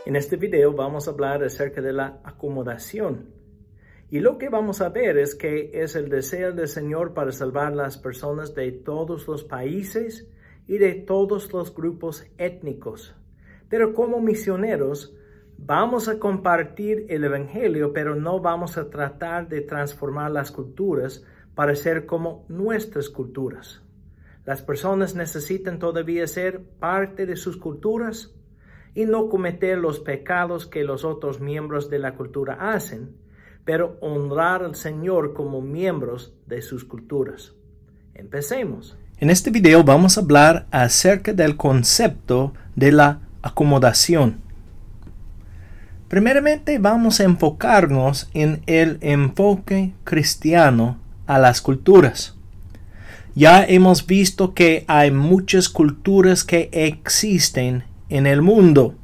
En este video vamos a hablar acerca de la acomodación. Y lo que vamos a ver es que es el deseo del Señor para salvar a las personas de todos los países y de todos los grupos étnicos. Pero como misioneros vamos a compartir el Evangelio, pero no vamos a tratar de transformar las culturas para ser como nuestras culturas. Las personas necesitan todavía ser parte de sus culturas y no cometer los pecados que los otros miembros de la cultura hacen, pero honrar al Señor como miembros de sus culturas. Empecemos. En este video vamos a hablar acerca del concepto de la acomodación. Primeramente vamos a enfocarnos en el enfoque cristiano a las culturas. Ya hemos visto que hay muchas culturas que existen en el mundo.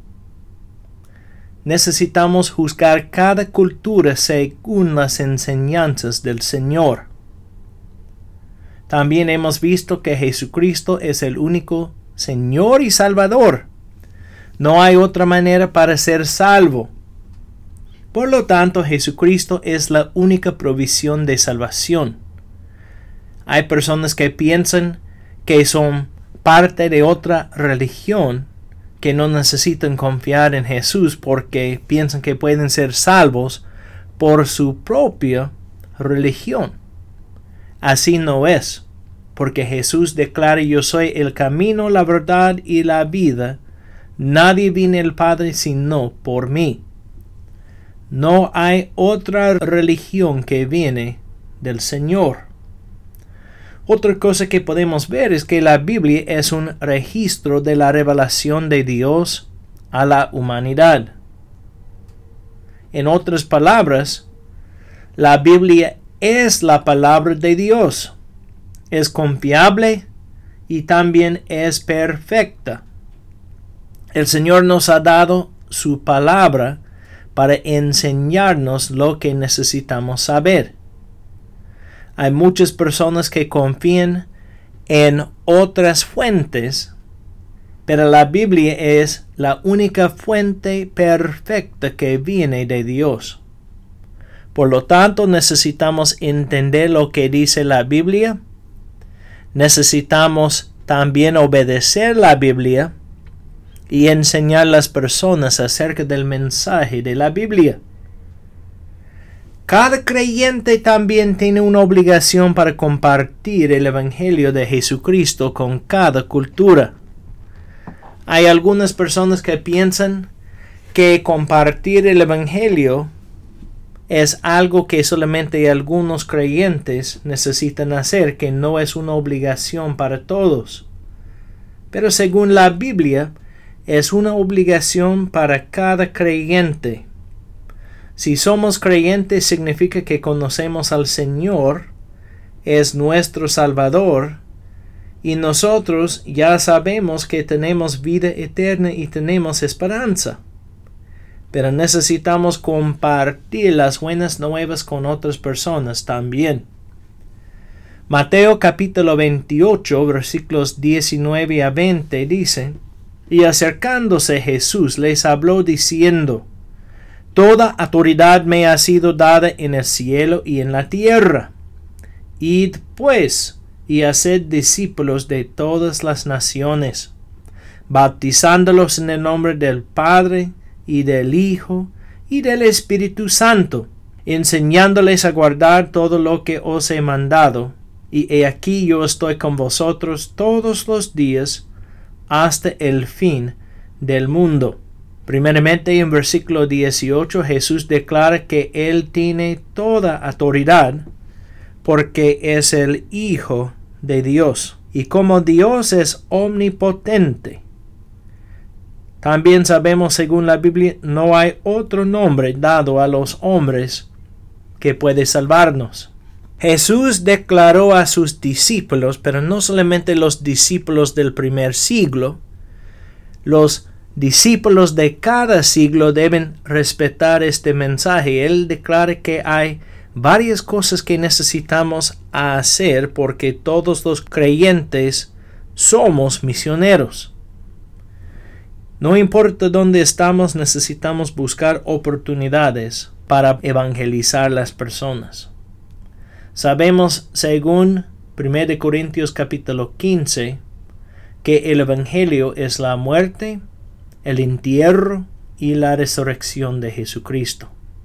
Necesitamos juzgar cada cultura según las enseñanzas del Señor. También hemos visto que Jesucristo es el único Señor y Salvador. No hay otra manera para ser salvo. Por lo tanto, Jesucristo es la única provisión de salvación. Hay personas que piensan que son parte de otra religión, que no necesitan confiar en Jesús porque piensan que pueden ser salvos por su propia religión. Así no es, porque Jesús declara: yo soy el camino, la verdad y la vida. Nadie viene al Padre sino por mí. No hay otra religión que viene del Señor. Otra cosa que podemos ver es que la Biblia es un registro de la revelación de Dios a la humanidad. En otras palabras, la Biblia es la palabra de Dios. Es confiable y también es perfecta. El Señor nos ha dado su palabra para enseñarnos lo que necesitamos saber. Hay muchas personas que confían en otras fuentes, pero la Biblia es la única fuente perfecta que viene de Dios. Por lo tanto, necesitamos entender lo que dice la Biblia. Necesitamos también obedecer la Biblia y enseñar a las personas acerca del mensaje de la Biblia. Cada creyente también tiene una obligación para compartir el Evangelio de Jesucristo con cada cultura. Hay algunas personas que piensan que compartir el Evangelio es algo que solamente algunos creyentes necesitan hacer, que no es una obligación para todos. Pero según la Biblia, es una obligación para cada creyente. Si somos creyentes, significa que conocemos al Señor, es nuestro Salvador, y nosotros ya sabemos que tenemos vida eterna y tenemos esperanza. Pero necesitamos compartir las buenas nuevas con otras personas también. Mateo capítulo 28, versículos 19 a 20 dice: y acercándose Jesús les habló diciendo: toda autoridad me ha sido dada en el cielo y en la tierra. Id pues y haced discípulos de todas las naciones, bautizándolos en el nombre del Padre y del Hijo y del Espíritu Santo, enseñándoles a guardar todo lo que os he mandado. Y he aquí yo estoy con vosotros todos los días hasta el fin del mundo. Primeramente, en versículo 18, Jesús declara que Él tiene toda autoridad porque es el Hijo de Dios. Y como Dios es omnipotente, también sabemos, según la Biblia, no hay otro nombre dado a los hombres que puede salvarnos. Jesús declaró a sus discípulos, pero no solamente los discípulos del primer siglo, los discípulos de cada siglo deben respetar este mensaje. Él declara que hay varias cosas que necesitamos hacer porque todos los creyentes somos misioneros. No importa dónde estamos, necesitamos buscar oportunidades para evangelizar las personas. Sabemos, según 1 Corintios capítulo 15, que el Evangelio es la muerte, el entierro y la resurrección de Jesucristo.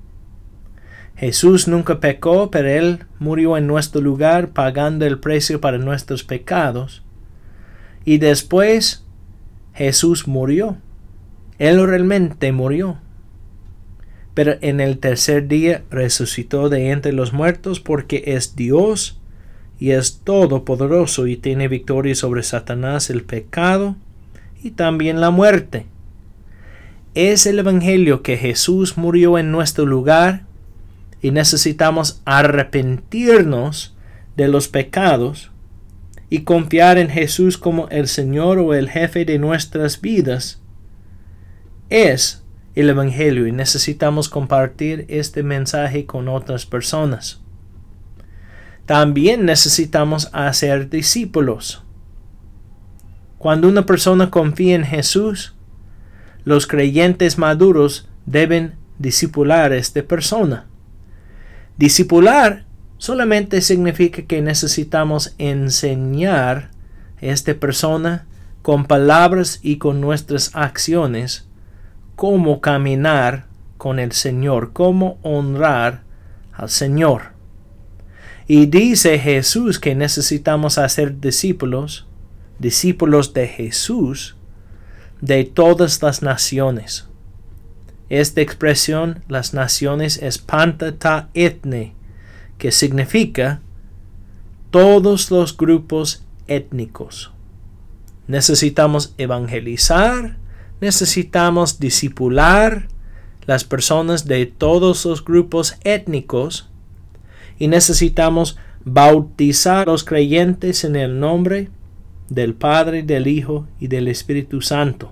Jesús nunca pecó, pero Él murió en nuestro lugar pagando el precio para nuestros pecados. Y después Jesús murió. Él realmente murió. Pero en el tercer día resucitó de entre los muertos porque es Dios y es todopoderoso y tiene victoria sobre Satanás, el pecado y también la muerte. Es el Evangelio que Jesús murió en nuestro lugar y necesitamos arrepentirnos de los pecados y confiar en Jesús como el Señor o el jefe de nuestras vidas. Es el Evangelio y necesitamos compartir este mensaje con otras personas. También necesitamos hacer discípulos. Cuando una persona confía en Jesús, los creyentes maduros deben discipular a esta persona. Discipular solamente significa que necesitamos enseñar a esta persona con palabras y con nuestras acciones cómo caminar con el Señor, cómo honrar al Señor. Y dice Jesús que necesitamos hacer discípulos de Jesús, de todas las naciones. Esta expresión, las naciones, es panta ta ethne, que significa todos los grupos étnicos. Necesitamos evangelizar, necesitamos discipular las personas de todos los grupos étnicos y necesitamos bautizar a los creyentes en el nombre del Padre, del Hijo y del Espíritu Santo.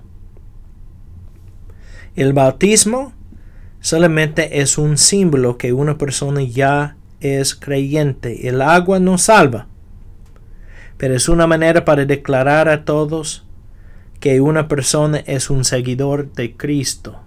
El bautismo solamente es un símbolo que una persona ya es creyente. El agua no salva, pero es una manera para declarar a todos que una persona es un seguidor de Cristo.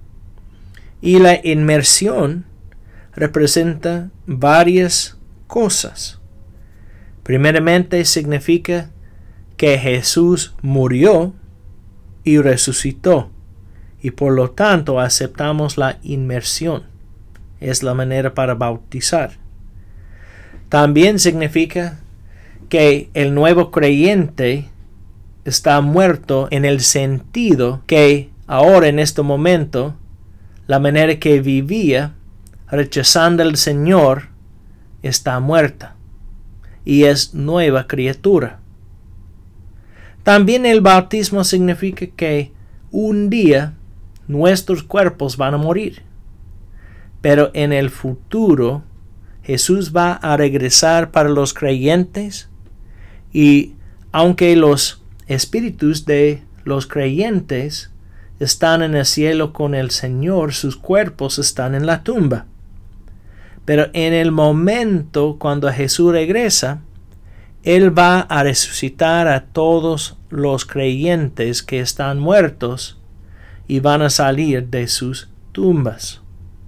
Y la inmersión representa varias cosas. Primeramente significa que Jesús murió y resucitó, y por lo tanto aceptamos la inmersión. Es la manera para bautizar. También significa que el nuevo creyente está muerto en el sentido que ahora en este momento la manera que vivía rechazando al Señor está muerta y es nueva criatura. También el bautismo significa que un día nuestros cuerpos van a morir, pero en el futuro Jesús va a regresar para los creyentes y aunque los espíritus de los creyentes están en el cielo con el Señor, sus cuerpos están en la tumba. Pero en el momento cuando Jesús regresa, Él va a resucitar a todos los creyentes que están muertos y van a salir de sus tumbas.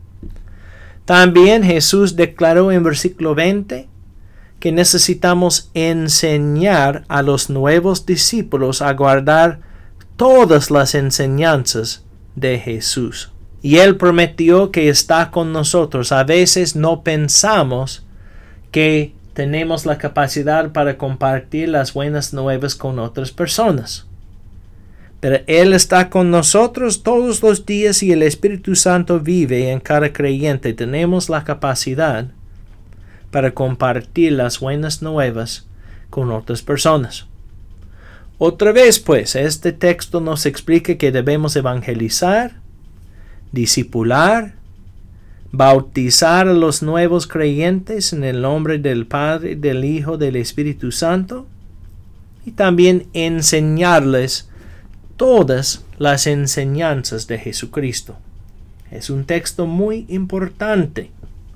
También Jesús declaró en versículo 20 que necesitamos enseñar a los nuevos discípulos a guardar todas las enseñanzas de Jesús. Y Él prometió que está con nosotros. A veces no pensamos que tenemos la capacidad para compartir las buenas nuevas con otras personas. Pero Él está con nosotros todos los días y el Espíritu Santo vive en cada creyente. Tenemos la capacidad para compartir las buenas nuevas con otras personas. Otra vez, pues, este texto nos explica que debemos evangelizar, discipular, bautizar a los nuevos creyentes en el nombre del Padre, del Hijo, del Espíritu Santo, y también enseñarles todas las enseñanzas de Jesucristo. Es un texto muy importante.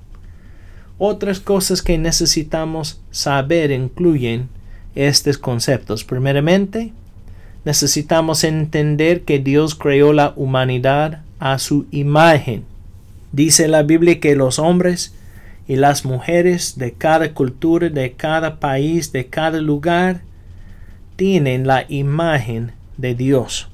Otras cosas que necesitamos saber incluyen estos conceptos. Primeramente, necesitamos entender que Dios creó la humanidad a su imagen. Dice la Biblia que los hombres y las mujeres de cada cultura, de cada país, de cada lugar, tienen la imagen de Dios.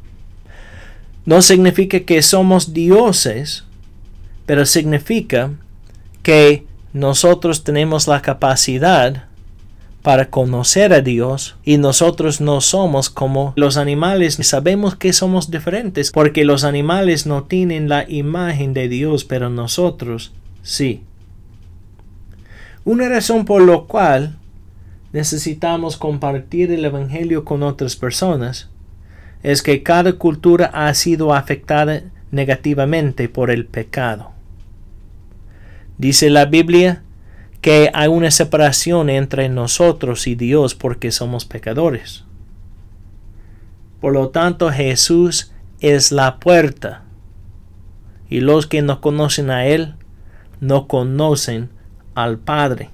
No significa que somos dioses, pero significa que nosotros tenemos la capacidad para conocer a Dios y nosotros no somos como los animales. Sabemos que somos diferentes porque los animales no tienen la imagen de Dios, pero nosotros sí. Una razón por la cual necesitamos compartir el Evangelio con otras personas es que cada cultura ha sido afectada negativamente por el pecado. Dice la Biblia que hay una separación entre nosotros y Dios porque somos pecadores. Por lo tanto, Jesús es la puerta, y los que no conocen a Él no conocen al Padre.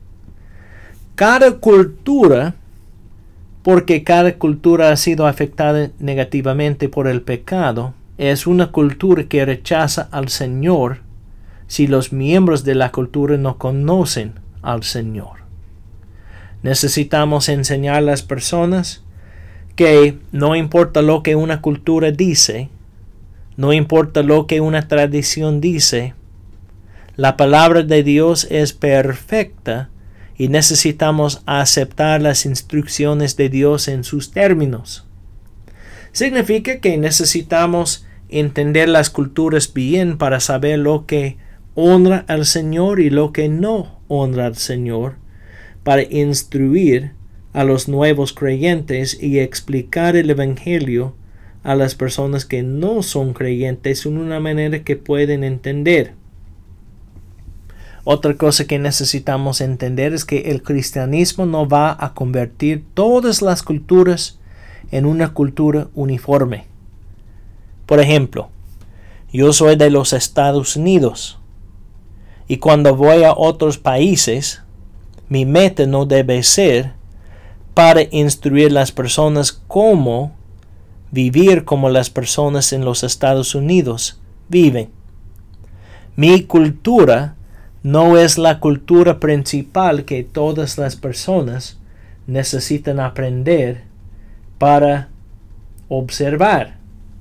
Cada cultura, porque cada cultura ha sido afectada negativamente por el pecado, es una cultura que rechaza al Señor si los miembros de la cultura no conocen al Señor. Necesitamos enseñar a las personas que no importa lo que una cultura dice, no importa lo que una tradición dice, la palabra de Dios es perfecta y necesitamos aceptar las instrucciones de Dios en sus términos. Significa que necesitamos entender las culturas bien para saber lo que honra al Señor y lo que no honra al Señor, para instruir a los nuevos creyentes y explicar el Evangelio a las personas que no son creyentes en una manera que pueden entender. Otra cosa que necesitamos entender es que el cristianismo no va a convertir todas las culturas en una cultura uniforme. Por ejemplo, yo soy de los Estados Unidos. Y cuando voy a otros países, mi meta no debe ser para instruir a las personas cómo vivir como las personas en los Estados Unidos viven. Mi cultura no es la cultura principal que todas las personas necesitan aprender para observar.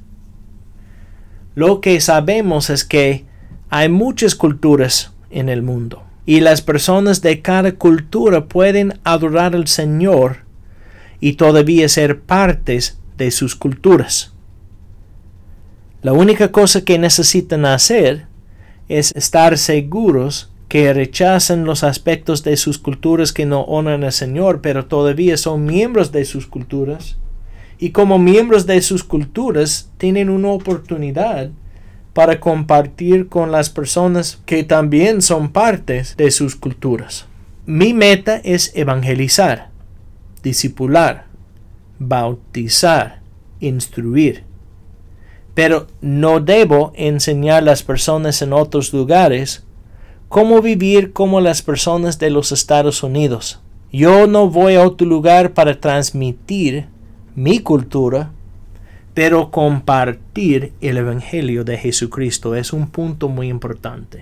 Lo que sabemos es que hay muchas culturas en el mundo y las personas de cada cultura pueden adorar al Señor y todavía ser partes de sus culturas. La única cosa que necesitan hacer es estar seguros que rechazan los aspectos de sus culturas que no honran al Señor, pero todavía son miembros de sus culturas, y como miembros de sus culturas tienen una oportunidad para compartir con las personas que también son partes de sus culturas. Mi meta es evangelizar, discipular, bautizar, instruir. Pero no debo enseñar a las personas en otros lugares cómo vivir como las personas de los Estados Unidos. Yo no voy a otro lugar para transmitir mi cultura, pero compartir el Evangelio de Jesucristo es un punto muy importante.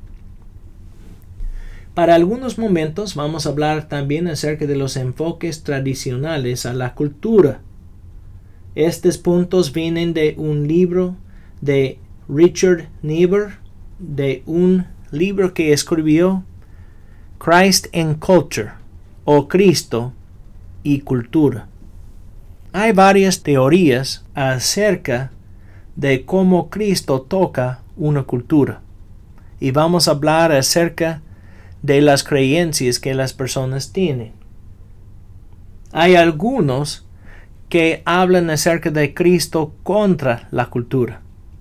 Para algunos momentos vamos a hablar también acerca de los enfoques tradicionales a la cultura. Estos puntos vienen de un libro de Richard Niebuhr, de un libro que escribió Christ and Culture, o Cristo y Cultura. Hay varias teorías acerca de cómo Cristo toca una cultura, y vamos a hablar acerca de las creencias que las personas tienen. Hay algunos que hablan acerca de Cristo contra la cultura,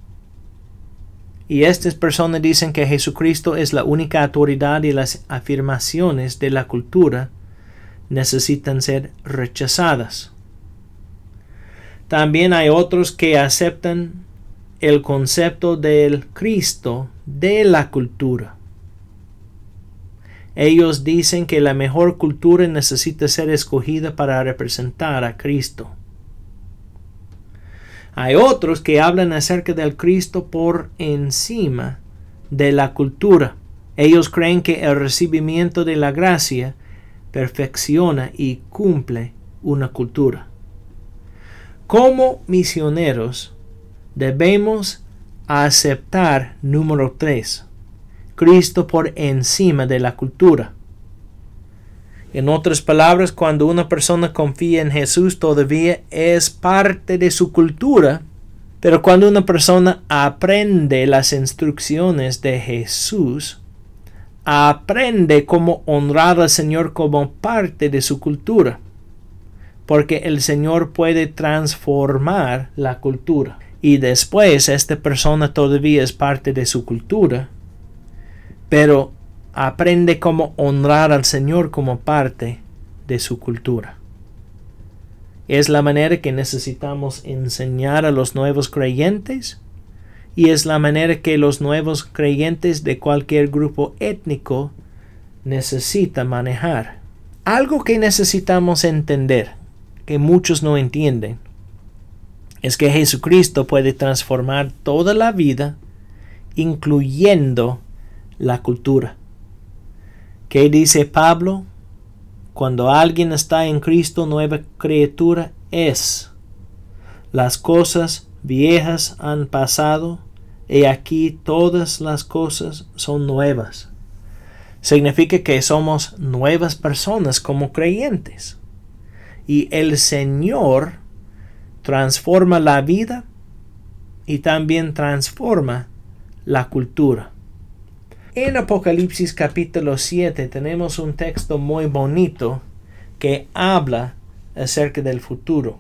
y estas personas dicen que Jesucristo es la única autoridad y las afirmaciones de la cultura necesitan ser rechazadas. También hay otros que aceptan el concepto del Cristo de la cultura. Ellos dicen que la mejor cultura necesita ser escogida para representar a Cristo. Hay otros que hablan acerca del Cristo por encima de la cultura. Ellos creen que el recibimiento de la gracia perfecciona y cumple una cultura. Como misioneros, debemos aceptar número 3, Cristo por encima de la cultura. En otras palabras, cuando una persona confía en Jesús, todavía es parte de su cultura, pero cuando una persona aprende las instrucciones de Jesús, aprende cómo honrar al Señor como parte de su cultura, porque el Señor puede transformar la cultura. Y después esta persona todavía es parte de su cultura, pero aprende cómo honrar al Señor como parte de su cultura. Es la manera que necesitamos enseñar a los nuevos creyentes, y es la manera que los nuevos creyentes de cualquier grupo étnico necesitan manejar. Algo que necesitamos entender, que muchos no entienden, es que Jesucristo puede transformar toda la vida, incluyendo la cultura. ¿Qué dice Pablo? Cuando alguien está en Cristo, nueva criatura es. Las cosas viejas han pasado, y aquí todas las cosas son nuevas. Significa que somos nuevas personas como creyentes. Y el Señor transforma la vida y también transforma la cultura. En Apocalipsis capítulo 7 tenemos un texto muy bonito que habla acerca del futuro.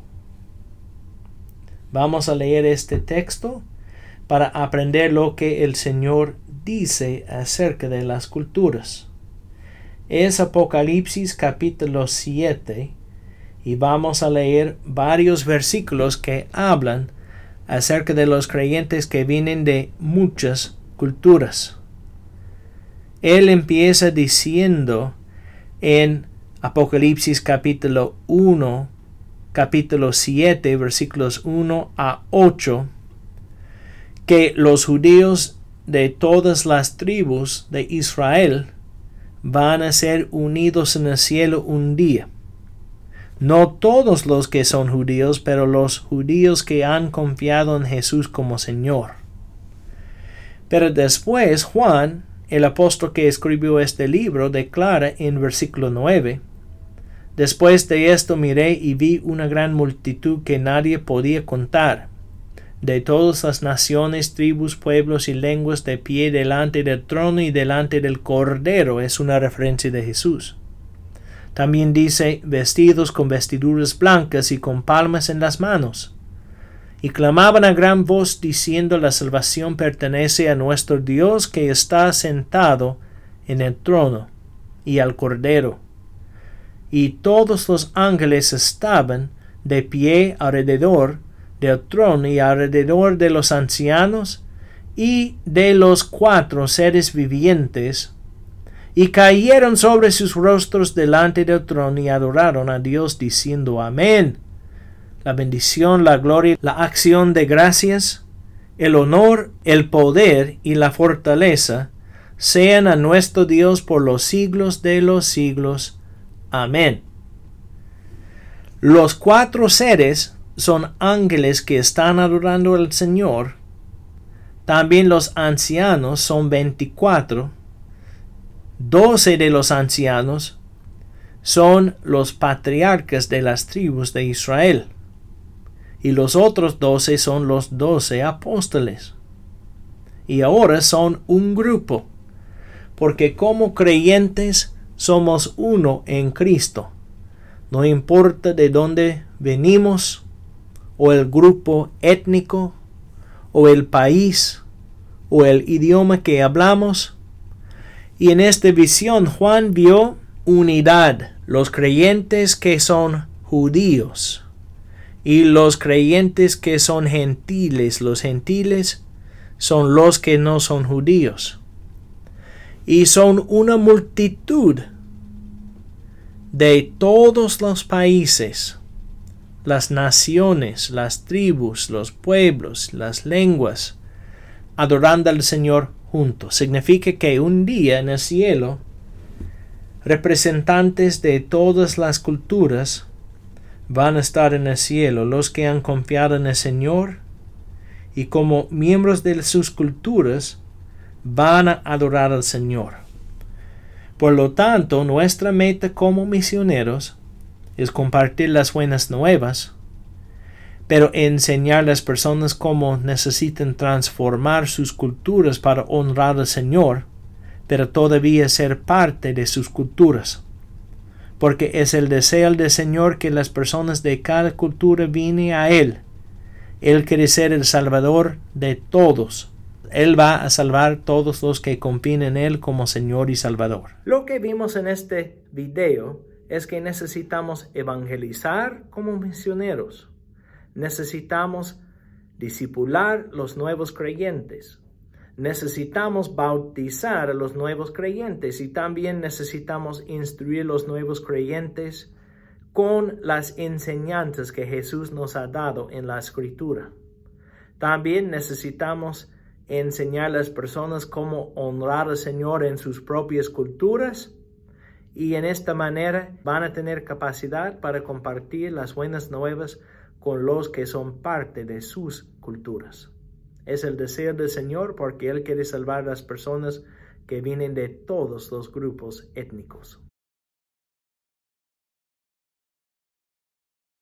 Vamos a leer este texto para aprender lo que el Señor dice acerca de las culturas. Es Apocalipsis capítulo 7 y vamos a leer varios versículos que hablan acerca de los creyentes que vienen de muchas culturas. Él empieza diciendo en Apocalipsis capítulo 1, capítulo 7, versículos 1 a 8, que los judíos de todas las tribus de Israel van a ser unidos en el cielo un día. No todos los que son judíos, pero los judíos que han confiado en Jesús como Señor. Pero después Juan, el apóstol que escribió este libro, declara en versículo 9: Después de esto miré y vi una gran multitud que nadie podía contar, de todas las naciones, tribus, pueblos y lenguas, de pie delante del trono y delante del Cordero. Es una referencia de Jesús. También dice, vestidos con vestiduras blancas y con palmas en las manos. Y clamaban a gran voz diciendo, la salvación pertenece a nuestro Dios que está sentado en el trono y al Cordero. Y todos los ángeles estaban de pie alrededor del trono y alrededor de los ancianos y de los 4 seres vivientes, y cayeron sobre sus rostros delante del trono y adoraron a Dios diciendo, Amén. La bendición, la gloria, la acción de gracias, el honor, el poder y la fortaleza sean a nuestro Dios por los siglos de los siglos. Amén. Los 4 seres son ángeles que están adorando al Señor. También los ancianos son 24. 12 de los ancianos son los patriarcas de las tribus de Israel. Y los otros 12 son los 12 apóstoles. Y ahora son un grupo, porque como creyentes somos uno en Cristo. No importa de dónde venimos, o el grupo étnico, o el país, o el idioma que hablamos. Y en esta visión Juan vio unidad, los creyentes que son judíos y los creyentes que son gentiles. Los gentiles son los que no son judíos. Y son una multitud de todos los países, las naciones, las tribus, los pueblos, las lenguas, adorando al Señor juntos. Significa que un día en el cielo, representantes de todas las culturas van a estar en el cielo, los que han confiado en el Señor, y como miembros de sus culturas van a adorar al Señor. Por lo tanto, nuestra meta como misioneros es compartir las buenas nuevas, pero enseñar a las personas cómo necesitan transformar sus culturas para honrar al Señor, pero todavía ser parte de sus culturas. Porque es el deseo del Señor que las personas de cada cultura vienen a Él. Él quiere ser el Salvador de todos. Él va a salvar a todos los que confíen en Él como Señor y Salvador. Lo que vimos en este video es que necesitamos evangelizar como misioneros. Necesitamos discipular los nuevos creyentes. Necesitamos bautizar a los nuevos creyentes y también necesitamos instruir a los nuevos creyentes con las enseñanzas que Jesús nos ha dado en la Escritura. También necesitamos enseñar a las personas cómo honrar al Señor en sus propias culturas, y en esta manera van a tener capacidad para compartir las buenas nuevas con los que son parte de sus culturas. Es el deseo del Señor porque Él quiere salvar a las personas que vienen de todos los grupos étnicos.